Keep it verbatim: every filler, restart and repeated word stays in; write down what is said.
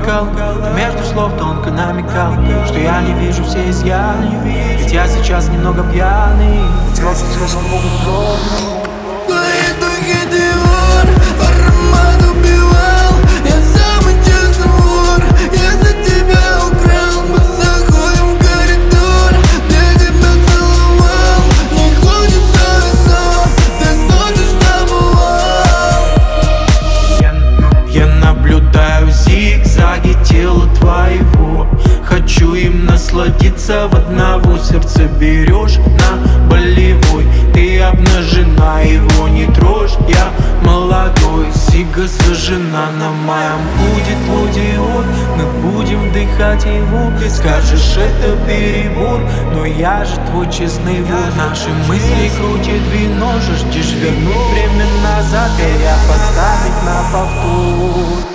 бокал, ты между слов тонко намекал, что я не вижу все изъяны, ведь я сейчас немного пьяный. Я сейчас немного пьяный. Твои духи ты вор, аромат убивал. Я самый честный вор, я за тебя украл. Мы заходим в коридор, где тебя целовал. Не хочется вино, ты сносишь забывал. Я, я наблюдаю зигзаги тела твоего, хочу им насладиться, в одного сердце берешь на болевой. Ты обнажена, его не трожь, я молодой. Сига сожжена на моем пути, твой диод. Мы будем дыхать его, скажешь это перебор, но я же твой честный вор. Наши мысли крутит вино, ждешь вернуть время назад, и я поставить на повтор.